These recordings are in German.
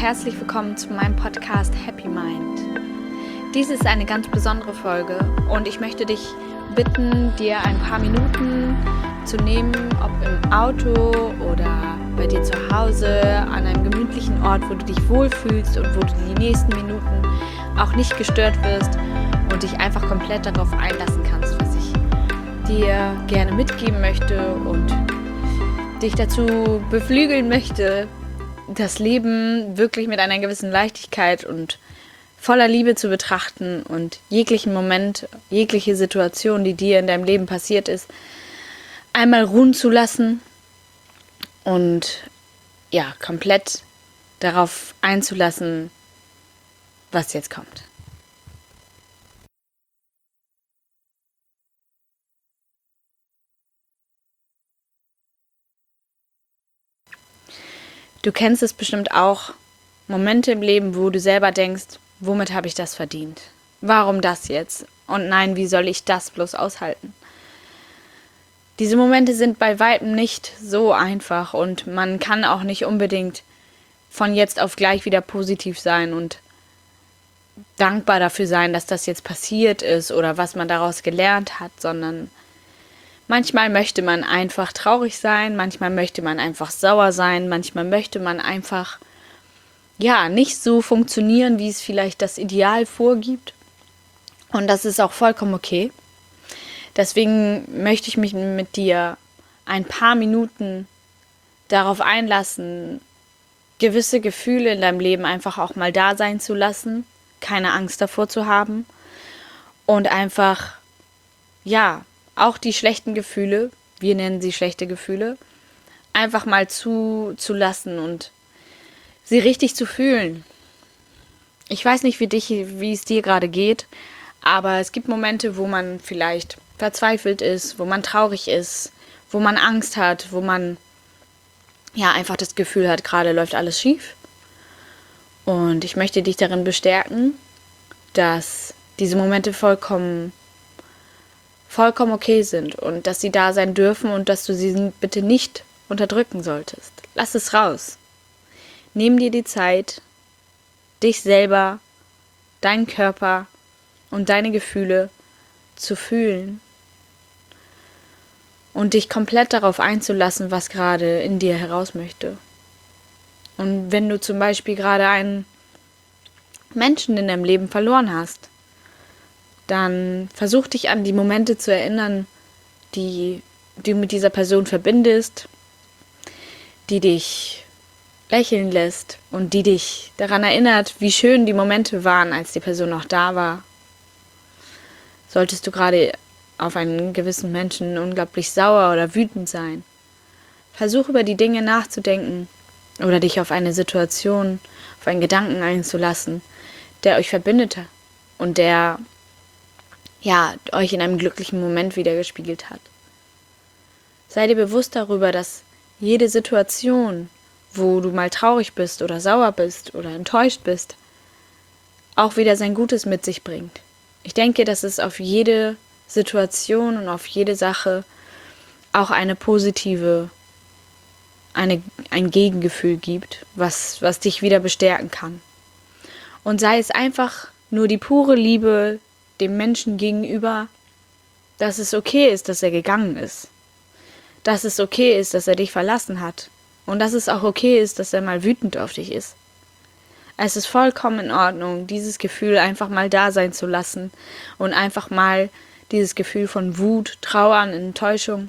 herzlich willkommen zu meinem Podcast Happy Mind. Dies ist eine ganz besondere Folge und ich möchte dich bitten, dir ein paar Minuten zu nehmen, ob im Auto oder bei dir zu Hause, an einem gemütlichen Ort, wo du dich wohlfühlst und wo du die nächsten Minuten auch nicht gestört wirst und dich einfach komplett darauf einlassen kannst, was ich dir gerne mitgeben möchte und dich dazu beflügeln möchte, das Leben wirklich mit einer gewissen Leichtigkeit und voller Liebe zu betrachten und jeglichen Moment, jegliche Situation, die dir in deinem Leben passiert ist, einmal ruhen zu lassen und ja, komplett darauf einzulassen, was jetzt kommt. Du kennst es bestimmt auch, Momente im Leben, wo du selber denkst, womit habe ich das verdient? Warum das jetzt? Und nein, wie soll ich das bloß aushalten? Diese Momente sind bei weitem nicht so einfach und man kann auch nicht unbedingt von jetzt auf gleich wieder positiv sein und dankbar dafür sein, dass das jetzt passiert ist oder was man daraus gelernt hat, sondern manchmal möchte man einfach traurig sein, manchmal möchte man einfach sauer sein, manchmal möchte man einfach, ja, nicht so funktionieren, wie es vielleicht das Ideal vorgibt. Und das ist auch vollkommen okay. Deswegen möchte ich mich mit dir ein paar Minuten darauf einlassen, gewisse Gefühle in deinem Leben einfach auch mal da sein zu lassen, keine Angst davor zu haben und einfach, ja, auch die schlechten Gefühle, wir nennen sie schlechte Gefühle, einfach mal zulassen und sie richtig zu fühlen. Ich weiß nicht, wie es dir gerade geht, aber es gibt Momente, wo man vielleicht verzweifelt ist, wo man traurig ist, wo man Angst hat, wo man ja einfach das Gefühl hat, gerade läuft alles schief. Und ich möchte dich darin bestärken, dass diese Momente vollkommen okay sind und dass sie da sein dürfen und dass du sie bitte nicht unterdrücken solltest. Lass es raus. Nimm dir die Zeit, dich selber, deinen Körper und deine Gefühle zu fühlen und dich komplett darauf einzulassen, was gerade in dir heraus möchte. Und wenn du zum Beispiel gerade einen Menschen in deinem Leben verloren hast, dann versuch dich an die Momente zu erinnern, die du mit dieser Person verbindest, die dich lächeln lässt und die dich daran erinnert, wie schön die Momente waren, als die Person noch da war. Solltest du gerade auf einen gewissen Menschen unglaublich sauer oder wütend sein, versuch über die Dinge nachzudenken oder dich auf eine Situation, auf einen Gedanken einzulassen, der euch verbindet und der ja, euch in einem glücklichen Moment wiedergespiegelt hat. Sei dir bewusst darüber, dass jede Situation, wo du mal traurig bist oder sauer bist oder enttäuscht bist, auch wieder sein Gutes mit sich bringt. Ich denke, dass es auf jede Situation und auf jede Sache auch ein Gegengefühl gibt, was dich wieder bestärken kann. Und sei es einfach nur die pure Liebe dem Menschen gegenüber, dass es okay ist, dass er gegangen ist. Dass es okay ist, dass er dich verlassen hat. Und dass es auch okay ist, dass er mal wütend auf dich ist. Es ist vollkommen in Ordnung, dieses Gefühl einfach mal da sein zu lassen und einfach mal dieses Gefühl von Wut, Trauern, Enttäuschung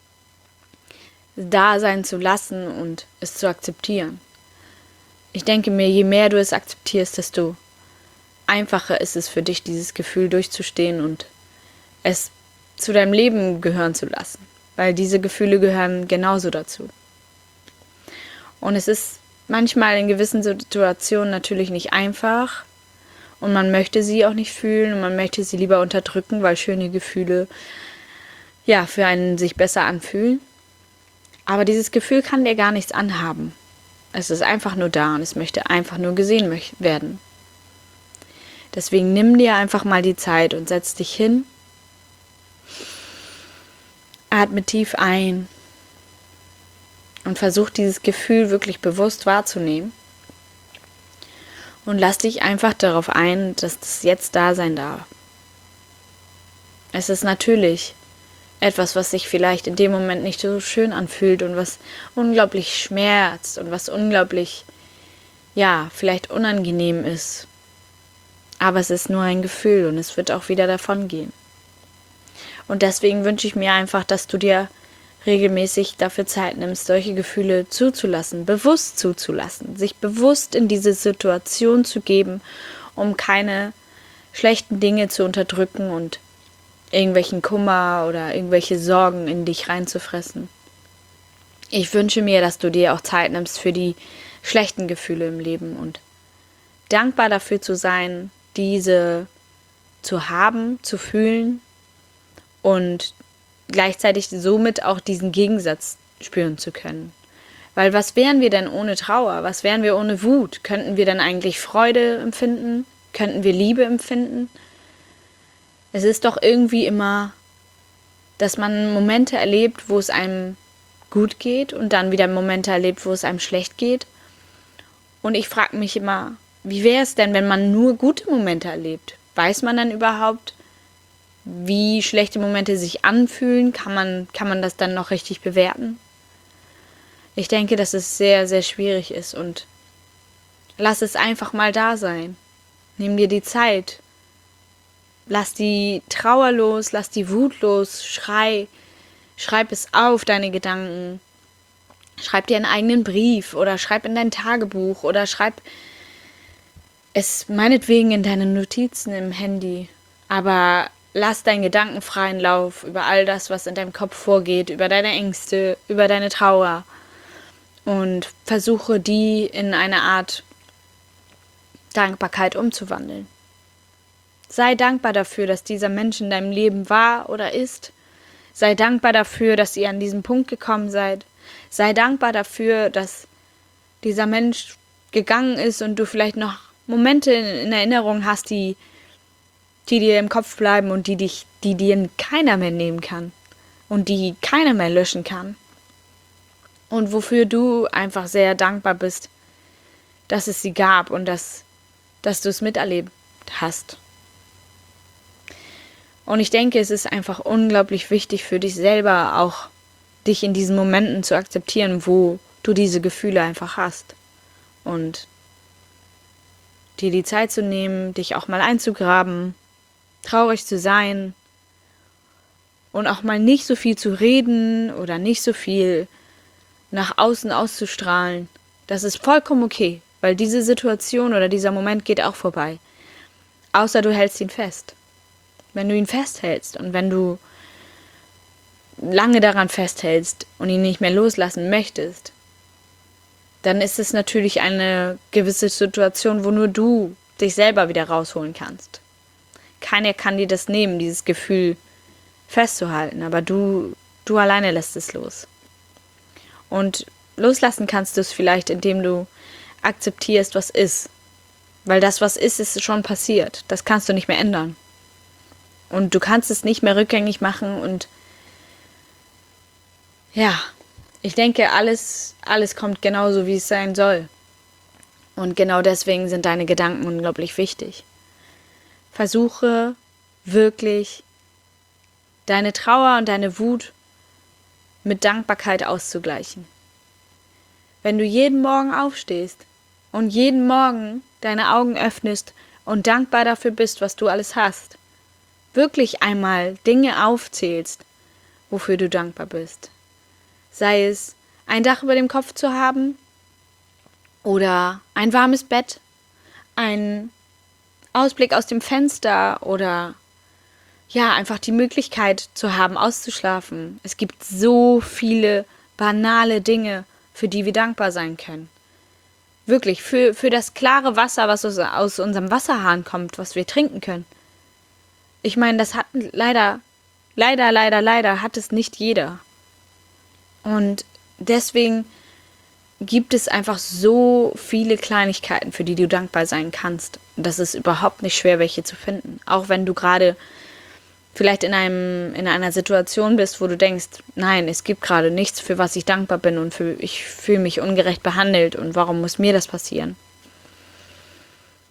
da sein zu lassen und es zu akzeptieren. Ich denke mir, je mehr du es akzeptierst, desto einfacher ist es für dich, dieses Gefühl durchzustehen und es zu deinem Leben gehören zu lassen, weil diese Gefühle gehören genauso dazu. Und es ist manchmal in gewissen Situationen natürlich nicht einfach und man möchte sie auch nicht fühlen und man möchte sie lieber unterdrücken, weil schöne Gefühle ja für einen sich besser anfühlen. Aber dieses Gefühl kann dir gar nichts anhaben. Es ist einfach nur da und es möchte einfach nur gesehen werden. Deswegen nimm dir einfach mal die Zeit und setz dich hin. Atme tief ein und versuch dieses Gefühl wirklich bewusst wahrzunehmen. Und lass dich einfach darauf ein, dass das jetzt da sein darf. Es ist natürlich etwas, was sich vielleicht in dem Moment nicht so schön anfühlt und was unglaublich schmerzt und was unglaublich, vielleicht unangenehm ist. Aber es ist nur ein Gefühl und es wird auch wieder davon gehen. Und deswegen wünsche ich mir einfach, dass du dir regelmäßig dafür Zeit nimmst, solche Gefühle zuzulassen, bewusst zuzulassen, sich bewusst in diese Situation zu geben, um keine schlechten Dinge zu unterdrücken und irgendwelchen Kummer oder irgendwelche Sorgen in dich reinzufressen. Ich wünsche mir, dass du dir auch Zeit nimmst für die schlechten Gefühle im Leben und dankbar dafür zu sein, diese zu haben, zu fühlen und gleichzeitig somit auch diesen Gegensatz spüren zu können. Weil was wären wir denn ohne Trauer? Was wären wir ohne Wut? Könnten wir dann eigentlich Freude empfinden? Könnten wir Liebe empfinden? Es ist doch irgendwie immer, dass man Momente erlebt, wo es einem gut geht und dann wieder Momente erlebt, wo es einem schlecht geht. Und ich frage mich immer, wie wäre es denn, wenn man nur gute Momente erlebt? Weiß man dann überhaupt, wie schlechte Momente sich anfühlen? Kann man das dann noch richtig bewerten? Ich denke, dass es sehr, sehr schwierig ist und lass es einfach mal da sein. Nimm dir die Zeit. Lass die Trauer los, lass die Wut los, schreib es auf, deine Gedanken. Schreib dir einen eigenen Brief oder schreib in dein Tagebuch oder schreib es meinetwegen in deine Notizen im Handy. Aber lass deinen Gedanken freien Lauf über all das, was in deinem Kopf vorgeht, über deine Ängste, über deine Trauer und versuche die in eine Art Dankbarkeit umzuwandeln. Sei dankbar dafür, dass dieser Mensch in deinem Leben war oder ist. Sei dankbar dafür, dass ihr an diesen Punkt gekommen seid. Sei dankbar dafür, dass dieser Mensch gegangen ist und du vielleicht noch Momente in Erinnerung hast, die dir im Kopf bleiben und die dir keiner mehr nehmen kann und die keiner mehr löschen kann. Und wofür du einfach sehr dankbar bist, dass es sie gab und dass du es miterlebt hast. Und ich denke, es ist einfach unglaublich wichtig für dich selber auch, dich in diesen Momenten zu akzeptieren, wo du diese Gefühle einfach hast. Und dir die Zeit zu nehmen, dich auch mal einzugraben, traurig zu sein und auch mal nicht so viel zu reden oder nicht so viel nach außen auszustrahlen. Das ist vollkommen okay, weil diese Situation oder dieser Moment geht auch vorbei. Außer du hältst ihn fest. Wenn du ihn festhältst und wenn du lange daran festhältst und ihn nicht mehr loslassen möchtest, dann ist es natürlich eine gewisse Situation, wo nur du dich selber wieder rausholen kannst. Keiner kann dir das nehmen, dieses Gefühl festzuhalten, aber du alleine lässt es los. Und loslassen kannst du es vielleicht, indem du akzeptierst, was ist. Weil das, was ist schon passiert. Das kannst du nicht mehr ändern. Und du kannst es nicht mehr rückgängig machen und ja, ich denke, alles kommt genauso, wie es sein soll. Und genau deswegen sind deine Gedanken unglaublich wichtig. Versuche wirklich, deine Trauer und deine Wut mit Dankbarkeit auszugleichen. Wenn du jeden Morgen aufstehst und jeden Morgen deine Augen öffnest und dankbar dafür bist, was du alles hast, wirklich einmal Dinge aufzählst, wofür du dankbar bist. Sei es ein Dach über dem Kopf zu haben oder ein warmes Bett, ein Ausblick aus dem Fenster oder einfach die Möglichkeit zu haben, auszuschlafen. Es gibt so viele banale Dinge, für die wir dankbar sein können. Wirklich, für das klare Wasser, was aus unserem Wasserhahn kommt, was wir trinken können. Ich meine, das hat leider hat es nicht jeder. Und deswegen gibt es einfach so viele Kleinigkeiten, für die du dankbar sein kannst. Das ist überhaupt nicht schwer, welche zu finden. Auch wenn du gerade vielleicht in einer Situation bist, wo du denkst, nein, es gibt gerade nichts, für was ich dankbar bin und ich fühle mich ungerecht behandelt und warum muss mir das passieren?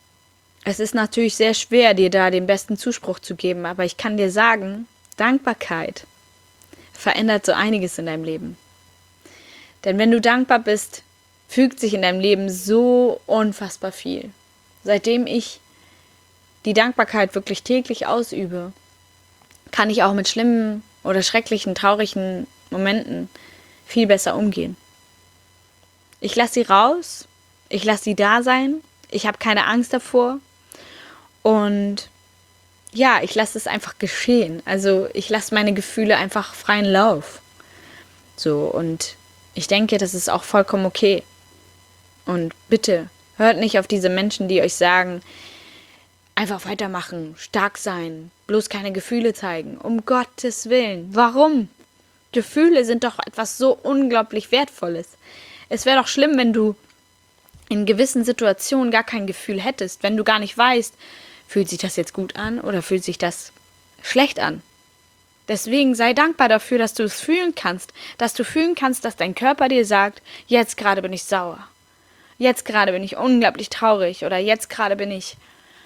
Es ist natürlich sehr schwer, dir da den besten Zuspruch zu geben, aber ich kann dir sagen, Dankbarkeit verändert so einiges in deinem Leben. Denn wenn du dankbar bist, fügt sich in deinem Leben so unfassbar viel. Seitdem ich die Dankbarkeit wirklich täglich ausübe, kann ich auch mit schlimmen oder schrecklichen, traurigen Momenten viel besser umgehen. Ich lasse sie raus, ich lasse sie da sein, ich habe keine Angst davor und ja, ich lasse es einfach geschehen. Also ich lasse meine Gefühle einfach freien Lauf. So, und ich denke, das ist auch vollkommen okay. Und bitte, hört nicht auf diese Menschen, die euch sagen, einfach weitermachen, stark sein, bloß keine Gefühle zeigen. Um Gottes Willen. Warum? Gefühle sind doch etwas so unglaublich Wertvolles. Es wäre doch schlimm, wenn du in gewissen Situationen gar kein Gefühl hättest, wenn du gar nicht weißt, fühlt sich das jetzt gut an oder fühlt sich das schlecht an. Deswegen sei dankbar dafür, dass du es fühlen kannst, dass dein Körper dir sagt, jetzt gerade bin ich sauer, jetzt gerade bin ich unglaublich traurig oder jetzt gerade bin ich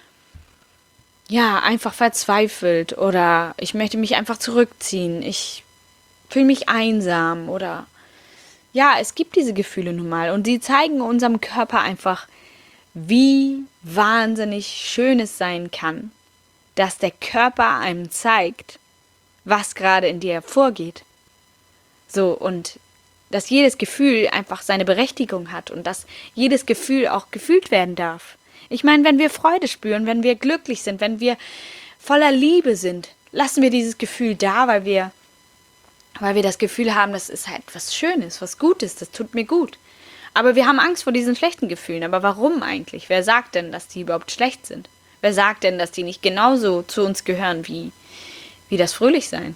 einfach verzweifelt oder ich möchte mich einfach zurückziehen, ich fühle mich einsam oder es gibt diese Gefühle nun mal und sie zeigen unserem Körper einfach, wie wahnsinnig schön es sein kann, dass der Körper einem zeigt, was gerade in dir vorgeht. So, und dass jedes Gefühl einfach seine Berechtigung hat und dass jedes Gefühl auch gefühlt werden darf. Ich meine, wenn wir Freude spüren, wenn wir glücklich sind, wenn wir voller Liebe sind, lassen wir dieses Gefühl da, weil wir das Gefühl haben, das ist halt was Schönes, was Gutes, das tut mir gut. Aber wir haben Angst vor diesen schlechten Gefühlen. Aber warum eigentlich? Wer sagt denn, dass die überhaupt schlecht sind? Wer sagt denn, dass die nicht genauso zu uns gehören wie das Fröhlichsein?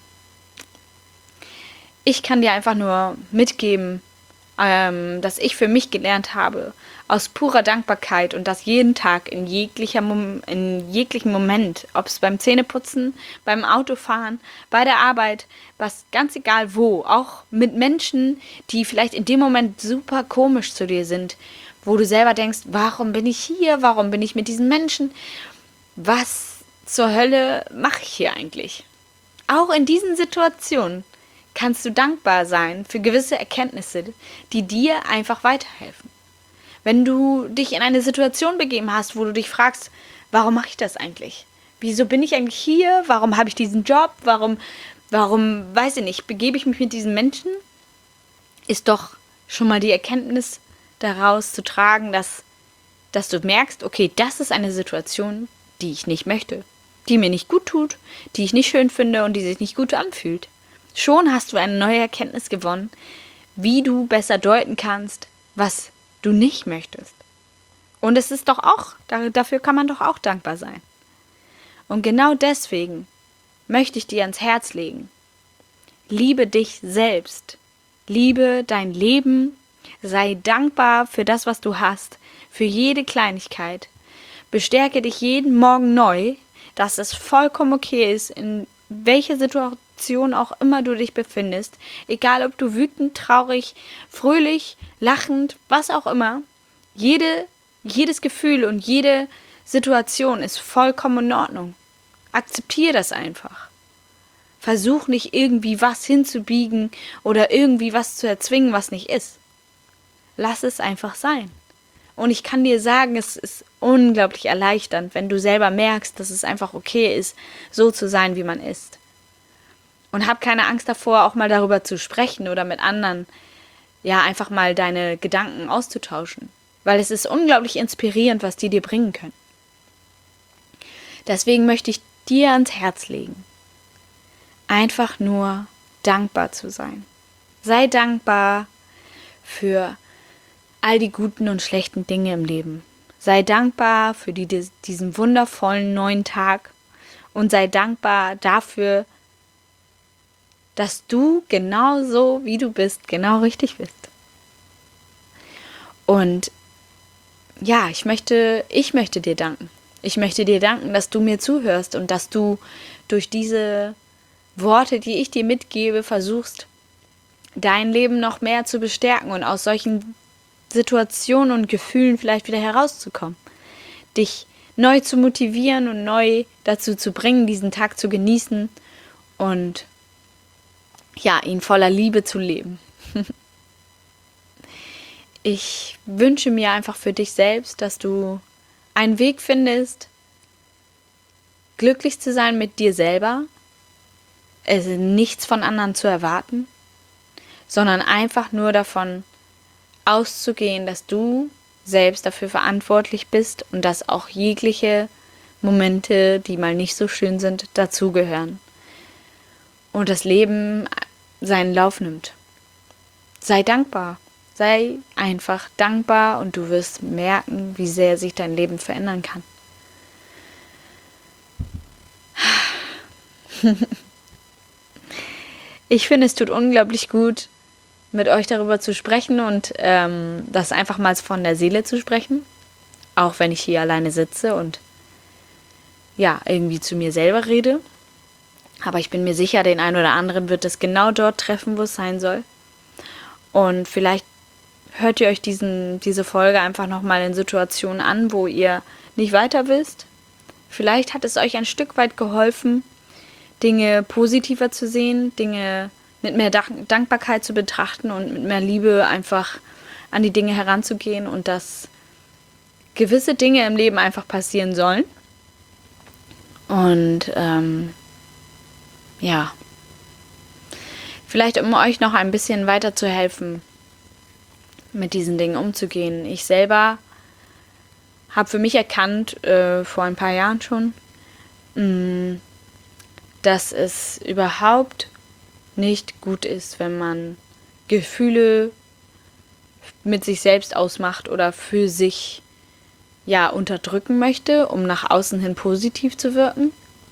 Ich kann dir einfach nur mitgeben, dass ich für mich gelernt habe, aus purer Dankbarkeit und das jeden Tag in jeglichem Moment, ob es beim Zähneputzen, beim Autofahren, bei der Arbeit, was ganz egal wo, auch mit Menschen, die vielleicht in dem Moment super komisch zu dir sind, wo du selber denkst, warum bin ich hier, warum bin ich mit diesen Menschen, was zur Hölle mache ich hier eigentlich? Auch in diesen Situationen kannst du dankbar sein für gewisse Erkenntnisse, die dir einfach weiterhelfen. Wenn du dich in eine Situation begeben hast, wo du dich fragst, warum mache ich das eigentlich? Wieso bin ich eigentlich hier? Warum habe ich diesen Job? Warum, weiß ich nicht, begebe ich mich mit diesen Menschen? Ist doch schon mal die Erkenntnis daraus zu tragen, dass du merkst, okay, das ist eine Situation, die ich nicht möchte, die mir nicht gut tut, die ich nicht schön finde und die sich nicht gut anfühlt. Schon hast du eine neue Erkenntnis gewonnen, wie du besser deuten kannst, was du nicht möchtest. Und es ist doch auch, dafür kann man doch auch dankbar sein. Und genau deswegen möchte ich dir ans Herz legen. Liebe dich selbst. Liebe dein Leben. Sei dankbar für das, was du hast, für jede Kleinigkeit. Bestärke dich jeden Morgen neu, dass es vollkommen okay ist, in welcher Situation auch immer du dich befindest, egal ob du wütend, traurig, fröhlich, lachend, was auch immer, jedes Gefühl und jede Situation ist vollkommen in Ordnung. Akzeptiere das einfach. Versuch nicht irgendwie was hinzubiegen oder irgendwie was zu erzwingen, was nicht ist. Lass es einfach sein. Und ich kann dir sagen, es ist unglaublich erleichternd, wenn du selber merkst, dass es einfach okay ist, so zu sein, wie man ist. Und hab keine Angst davor, auch mal darüber zu sprechen oder mit anderen, einfach mal deine Gedanken auszutauschen. Weil es ist unglaublich inspirierend, was die dir bringen können. Deswegen möchte ich dir ans Herz legen, einfach nur dankbar zu sein. Sei dankbar für all die guten und schlechten Dinge im Leben. Sei dankbar für diesen wundervollen neuen Tag und sei dankbar dafür, dass du genauso wie du bist, genau richtig bist. Und ich möchte dir danken. Ich möchte dir danken, dass du mir zuhörst und dass du durch diese Worte, die ich dir mitgebe, versuchst, dein Leben noch mehr zu bestärken und aus solchen Situationen und Gefühlen vielleicht wieder herauszukommen. Dich neu zu motivieren und neu dazu zu bringen, diesen Tag zu genießen und ja, ihn voller Liebe zu leben. Ich wünsche mir einfach für dich selbst, dass du einen Weg findest, glücklich zu sein mit dir selber, es nichts von anderen zu erwarten, sondern einfach nur davon auszugehen, dass du selbst dafür verantwortlich bist und dass auch jegliche Momente, die mal nicht so schön sind, dazugehören. Und das Leben seinen Lauf nimmt. Sei dankbar. Sei einfach dankbar und du wirst merken, wie sehr sich dein Leben verändern kann. Ich finde, es tut unglaublich gut, mit euch darüber zu sprechen und das einfach mal von der Seele zu sprechen. Auch wenn ich hier alleine sitze und ja, irgendwie zu mir selber rede. Aber ich bin mir sicher, den einen oder anderen wird es genau dort treffen, wo es sein soll. Und vielleicht hört ihr euch diese Folge einfach nochmal in Situationen an, wo ihr nicht weiter wisst. Vielleicht hat es euch ein Stück weit geholfen, Dinge positiver zu sehen, Dinge mit mehr Dankbarkeit zu betrachten und mit mehr Liebe einfach an die Dinge heranzugehen und dass gewisse Dinge im Leben einfach passieren sollen. Und ja, vielleicht um euch noch ein bisschen weiter zu helfen, mit diesen Dingen umzugehen. Ich selber habe für mich erkannt, vor ein paar Jahren schon, dass es überhaupt nicht gut ist, wenn man Gefühle mit sich selbst ausmacht oder für sich ja unterdrücken möchte, um nach außen hin positiv zu wirken.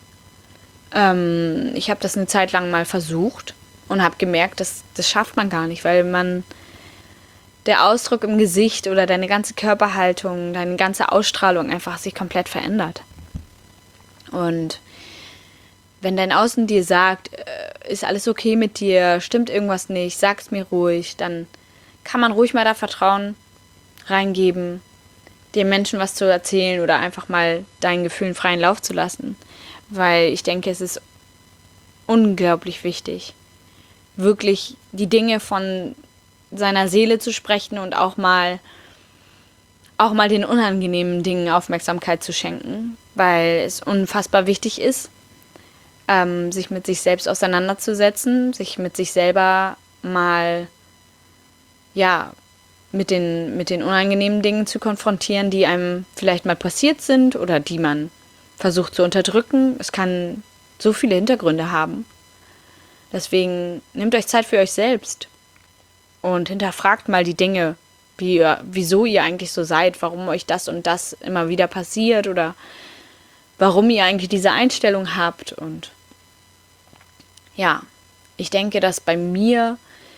Ich habe das eine Zeit lang mal versucht und habe gemerkt, das schafft man gar nicht, weil der Ausdruck im Gesicht oder deine ganze Körperhaltung, deine ganze Ausstrahlung einfach sich komplett verändert. Und wenn dein Außen dir sagt, ist alles okay mit dir, stimmt irgendwas nicht, sag's mir ruhig, dann kann man ruhig mal da Vertrauen reingeben, dem Menschen was zu erzählen oder einfach mal deinen Gefühlen freien Lauf zu lassen. Weil ich denke, es ist unglaublich wichtig, wirklich die Dinge von seiner Seele zu sprechen und auch mal den unangenehmen Dingen Aufmerksamkeit zu schenken, weil es unfassbar wichtig ist, sich mit sich selbst auseinanderzusetzen, sich mit sich selber mal, ja, mit den unangenehmen Dingen zu konfrontieren, die einem vielleicht mal passiert sind oder die man versucht zu unterdrücken. Es kann so viele Hintergründe haben. Deswegen nehmt euch Zeit für euch selbst und hinterfragt mal die Dinge, wieso ihr eigentlich so seid, warum euch das und das immer wieder passiert oder warum ihr eigentlich diese Einstellung habt. Und ja, ich denke, dass bei mir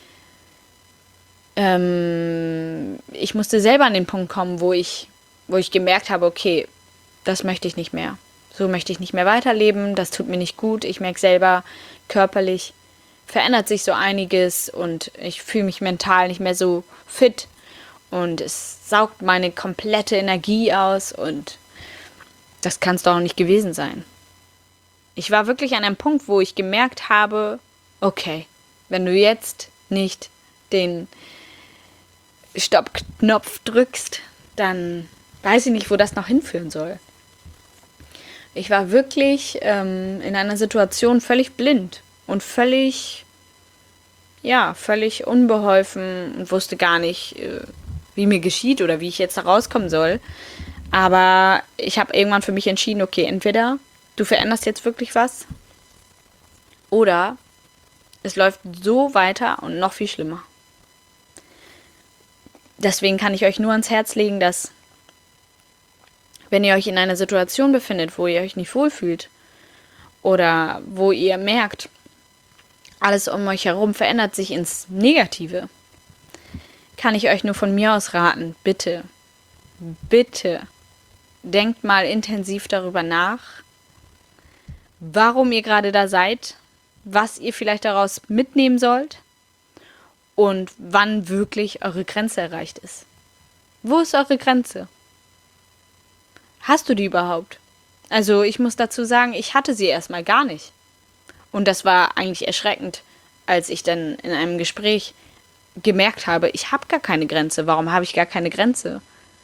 ich musste selber an den Punkt kommen, wo ich gemerkt habe, okay, das möchte ich nicht mehr. So möchte ich nicht mehr weiterleben, das tut mir nicht gut. Ich merke selber, körperlich verändert sich so einiges und ich fühle mich mental nicht mehr so fit und es saugt meine komplette Energie aus und das kann es doch nicht gewesen sein. Ich war wirklich an einem Punkt, wo ich gemerkt habe, okay, wenn du jetzt nicht den Stoppknopf drückst, dann weiß ich nicht, wo das noch hinführen soll. Ich war wirklich in einer Situation völlig blind und völlig unbeholfen und wusste gar nicht, wie mir geschieht oder wie ich jetzt da rauskommen soll. Aber ich habe irgendwann für mich entschieden, okay, entweder du veränderst jetzt wirklich was oder es läuft so weiter und noch viel schlimmer. Deswegen kann ich euch nur ans Herz legen, dass wenn ihr euch in einer Situation befindet, wo ihr euch nicht wohlfühlt oder wo ihr merkt, alles um euch herum verändert sich ins Negative, kann ich euch nur von mir aus raten, bitte, bitte, denkt mal intensiv darüber nach, warum ihr gerade da seid, was ihr vielleicht daraus mitnehmen sollt und wann wirklich eure Grenze erreicht ist. Wo ist eure Grenze? Hast du die überhaupt? Also ich muss dazu sagen, ich hatte sie erstmal gar nicht. Und das war eigentlich erschreckend, als ich dann in einem Gespräch gemerkt habe, ich habe gar keine Grenze. Warum habe ich gar keine Grenze?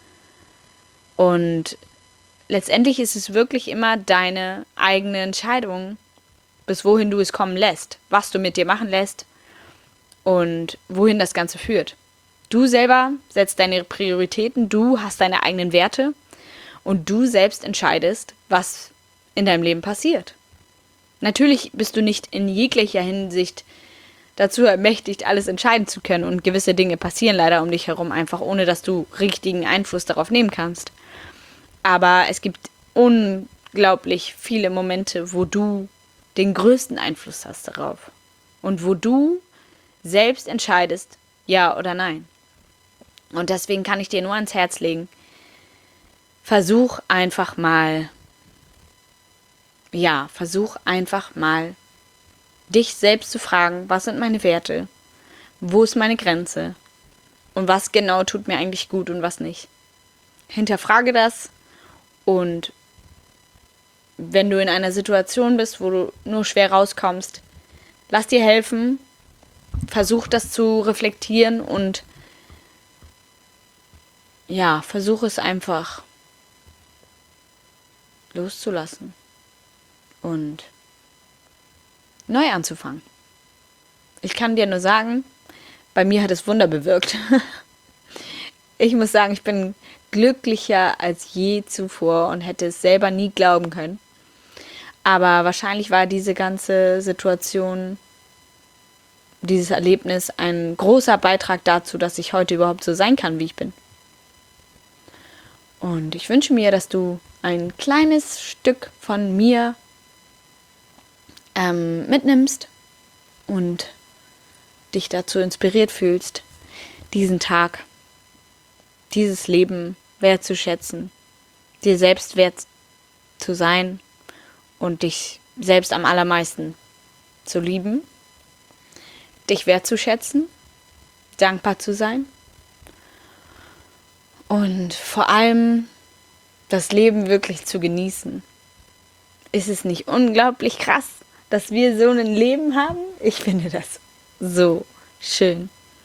Und letztendlich ist es wirklich immer deine eigene Entscheidung, bis wohin du es kommen lässt, was du mit dir machen lässt und wohin das Ganze führt. Du selber setzt deine Prioritäten, du hast deine eigenen Werte und du selbst entscheidest, was in deinem Leben passiert. Natürlich bist du nicht in jeglicher Hinsicht dazu ermächtigt, alles entscheiden zu können und gewisse Dinge passieren leider um dich herum einfach, ohne dass du richtigen Einfluss darauf nehmen kannst. Aber es gibt unglaublich viele Momente, wo du den größten Einfluss hast darauf und wo du selbst entscheidest, ja oder nein. Und deswegen kann ich dir nur ans Herz legen, versuch einfach mal, dich selbst zu fragen, was sind meine Werte, wo ist meine Grenze und was genau tut mir eigentlich gut und was nicht. Hinterfrage das und wenn du in einer Situation bist, wo du nur schwer rauskommst, lass dir helfen, versuch das zu reflektieren und ja, versuch es einfach loszulassen und neu anzufangen. Ich kann dir nur sagen, bei mir hat es Wunder bewirkt. Ich muss sagen, ich bin glücklicher als je zuvor und hätte es selber nie glauben können. Aber wahrscheinlich war diese ganze Situation, dieses Erlebnis ein großer Beitrag dazu, dass ich heute überhaupt so sein kann, wie ich bin. Und ich wünsche mir, dass du ein kleines Stück von mir mitnimmst und dich dazu inspiriert fühlst, diesen Tag, dieses Leben wertzuschätzen, dir selbst wert zu sein und dich selbst am allermeisten zu lieben, dich wertzuschätzen, dankbar zu sein und vor allem das Leben wirklich zu genießen. Ist es nicht unglaublich krass, dass wir so ein Leben haben? Ich finde das so schön.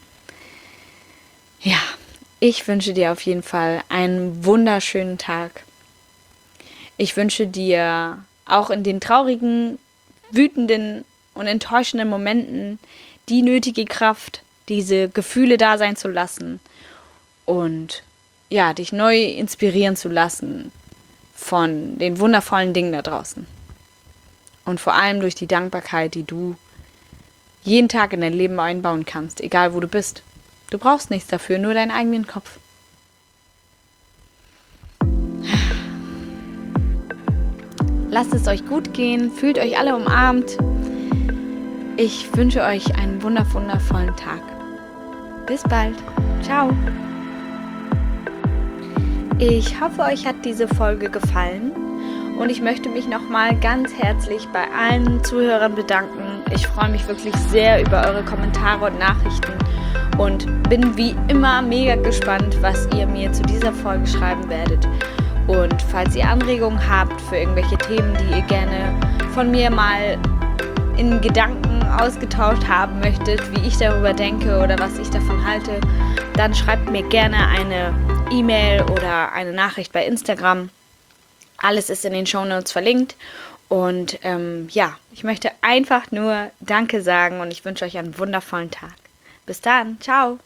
Ja, ich wünsche dir auf jeden Fall einen wunderschönen Tag. Ich wünsche dir auch in den traurigen, wütenden und enttäuschenden Momenten die nötige Kraft, diese Gefühle da sein zu lassen und ja, dich neu inspirieren zu lassen von den wundervollen Dingen da draußen. Und vor allem durch die Dankbarkeit, die du jeden Tag in dein Leben einbauen kannst, egal wo du bist. Du brauchst nichts dafür, nur deinen eigenen Kopf. Lasst es euch gut gehen, fühlt euch alle umarmt. Ich wünsche euch einen wundervollen Tag. Bis bald. Ciao. Ich hoffe, euch hat diese Folge gefallen und ich möchte mich nochmal ganz herzlich bei allen Zuhörern bedanken. Ich freue mich wirklich sehr über eure Kommentare und Nachrichten und bin wie immer mega gespannt, was ihr mir zu dieser Folge schreiben werdet. Und falls ihr Anregungen habt für irgendwelche Themen, die ihr gerne von mir mal in Gedanken ausgetauscht haben möchtet, wie ich darüber denke oder was ich davon halte, dann schreibt mir gerne eine E-Mail oder eine Nachricht bei Instagram. Alles ist in den Shownotes verlinkt. Und ich möchte einfach nur Danke sagen und ich wünsche euch einen wundervollen Tag. Bis dann, ciao!